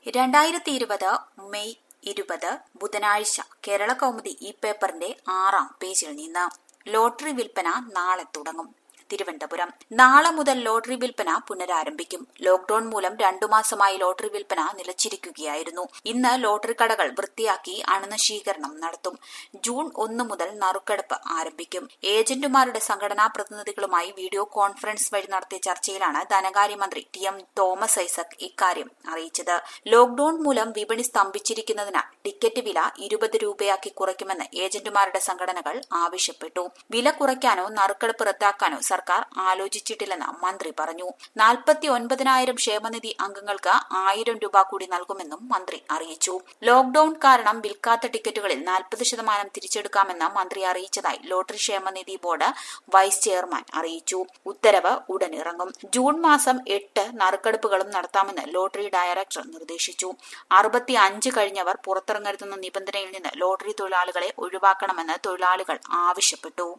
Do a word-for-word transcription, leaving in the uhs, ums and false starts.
രണ്ടായിരത്തി ഇരുപത് മെയ് ഇരുപത് ബുധനാഴ്ച കേരള കൗമുദി ഈ പേപ്പറിന്റെ ആറാം പേജിൽ നിന്ന് ലോട്ടറി വിൽപ്പന നാളെ തുടങ്ങും. തിരുവനന്തപുരം നാളെ മുതൽ ലോട്ടറി വിൽപ്പന പുനരാരംഭിക്കും. ലോക്ഡൌൺ മൂലം രണ്ടു മാസമായി ലോട്ടറി വിൽപ്പന നിലച്ചിരിക്കുകയായിരുന്നു. ഇന്ന് ലോട്ടറി കടകൾ വൃത്തിയാക്കി അണുനശീകരണം നടത്തും. ജൂൺ ഒന്ന് മുതൽ നറുക്കെടുപ്പ് ആരംഭിക്കും. ഏജന്റുമാരുടെ സംഘടനാ പ്രതിനിധികളുമായി വീഡിയോ കോൺഫറൻസ് വഴി നടത്തിയ ചർച്ചയിലാണ് ധനകാര്യമന്ത്രി ടി എം തോമസ് ഐസക് ഇക്കാര്യം അറിയിച്ചത്. ലോക്ഡൌൺ മൂലം വിപണി സ്തംഭിച്ചിരിക്കുന്നതിനാൽ ടിക്കറ്റ് വില ഇരുപത് രൂപയാക്കി കുറയ്ക്കുമെന്ന് ഏജന്റുമാരുടെ സംഘടനകൾ ആവശ്യപ്പെട്ടു. വില കുറയ്ക്കാനോ നറുക്കെടുപ്പ് റദ്ദാക്കാനോ സർക്കാർ ആലോചിച്ചിട്ടില്ലെന്ന് മന്ത്രി പറഞ്ഞു. നാൽപ്പത്തി ഒൻപതിനായിരം ക്ഷേമനിധി അംഗങ്ങൾക്ക് ആയിരം രൂപ കൂടി നൽകുമെന്നും മന്ത്രി അറിയിച്ചു. ലോക്ഡൌൺ കാരണം വിൽക്കാത്ത ടിക്കറ്റുകളിൽ നാൽപ്പത് ശതമാനം തിരിച്ചെടുക്കാമെന്ന് മന്ത്രി അറിയിച്ചതായി ലോട്ടറി ക്ഷേമനിധി ബോർഡ് വൈസ് ചെയർമാൻ അറിയിച്ചു. ഉത്തരവ് ഉടനിറങ്ങും. ജൂൺ മാസം എട്ട് നറുക്കെടുപ്പുകളും നടത്താമെന്ന് ലോട്ടറി ഡയറക്ടർ നിർദ്ദേശിച്ചു. അറുപത്തി അഞ്ച് കഴിഞ്ഞവർ പുറത്തിറങ്ങരുതെന്ന നിബന്ധനയിൽ നിന്ന് ലോട്ടറി തൊഴിലാളികളെ ഒഴിവാക്കണമെന്ന് തൊഴിലാളികൾ ആവശ്യപ്പെട്ടു.